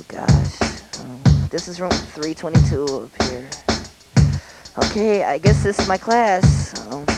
gosh. This is room 322 up here. Okay, I guess this is my class.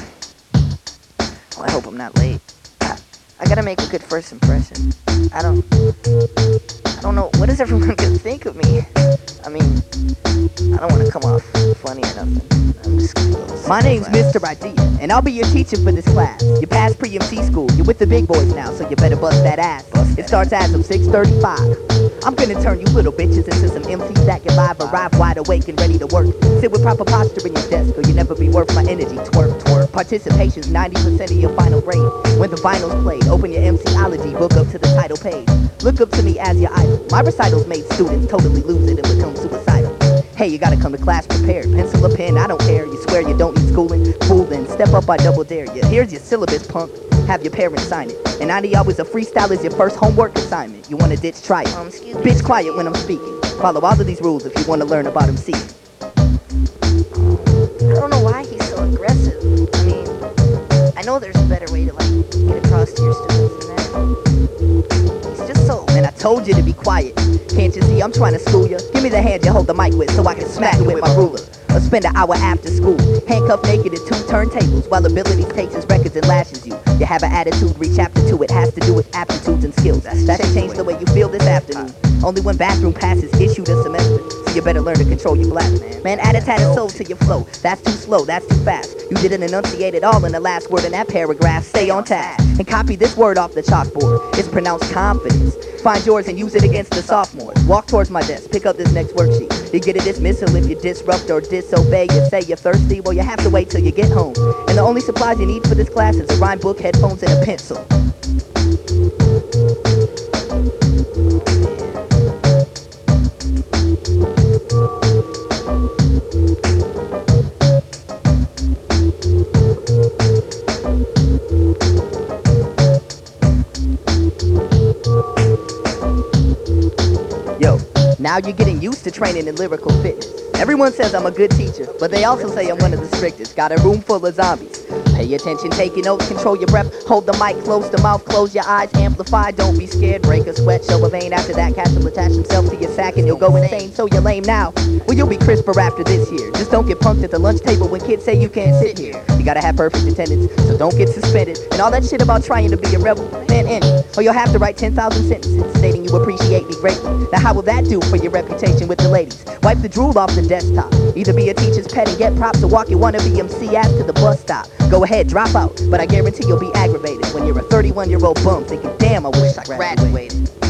I hope I'm not late. I gotta make a good first impression. I don't know. What is everyone gonna think of me? I mean, I don't want to come off funny or nothing. I'm just gonna My name's Mr. Idea, and I'll be your teacher for this class. You passed pre-MC school, you're with the big boys now, so you better bust that ass. It starts as of 6:35. I'm gonna turn you little bitches into some MCs that can live, arrive wide awake and ready to work. Sit with proper posture in your desk, or you never be worth my energy. Twerk, twerk. Participation's 90% of your final grade. When the finals played, open your MCology book up to the title page. Look up to me as your idol. My recitals made students totally lose it and become suicidal. Hey, you gotta come to class prepared. Pencil or pen, I don't care. You swear you don't need schooling? Fool then, step up, I double dare you. Here's your syllabus, punk. Have your parents sign it. And 90 hours of freestyle is your first homework assignment. You wanna ditch, try it. excuse me. Bitch, quiet when I'm speaking. Follow all of these rules if you wanna learn about MCing. I don't know why he's so aggressive. I mean, I know there's a better way to get across to your students than that. He's just so. And I told you to be quiet. Can't you see I'm trying to school you? Give me the hand you hold the mic with so I can smack it with my ruler. Or spend an hour after school, handcuffed naked at 2 turntables while abilities takes his records and lashes you. You have an attitude, reach chapter 2. It has to do with aptitudes and skills. That should change the way you feel this afternoon. Only one bathroom pass is issued a semester, so you better learn to control your bladder. Man, add a tad of soul to your flow. That's too slow, that's too fast. You didn't enunciate it all in the last word in that paragraph. Stay on task and copy this word off the chalkboard. It's pronounced confidence. Find yours and use it against the sophomores. Walk towards my desk, pick up this next worksheet. You get a dismissal if you disrupt or disobey. You say you're thirsty, well you have to wait till you get home. And the only supplies you need for this class is a rhyme book, headphones, and a pencil. Yo, now you're getting used to training in lyrical fitness. Everyone says I'm a good teacher, but they also say I'm one of the strictest. Got a room full of zombies. Pay attention, take your notes, control your breath. Hold the mic close to mouth, close your eyes, amplify. Don't be scared, break a sweat, show a vein. After that, catch will attach himself to your sack and you'll go insane. So you're lame now, well you'll be crisper after this year. Just don't get punked at the lunch table when kids say you can't sit here. You gotta have perfect attendance, so don't get suspended. And all that shit about trying to be a rebel, man, end it. Or you'll have to write 10,000 sentences stating you appreciate me greatly. Now how will that do for your reputation with the ladies? Wipe the drool off the desktop. Either be a teacher's pet and get props or walk your wannabe MC ass to the bus stop. Go ahead, drop out, but I guarantee you'll be aggravated when you're a 31-year-old bum thinking, damn, I wish I graduated.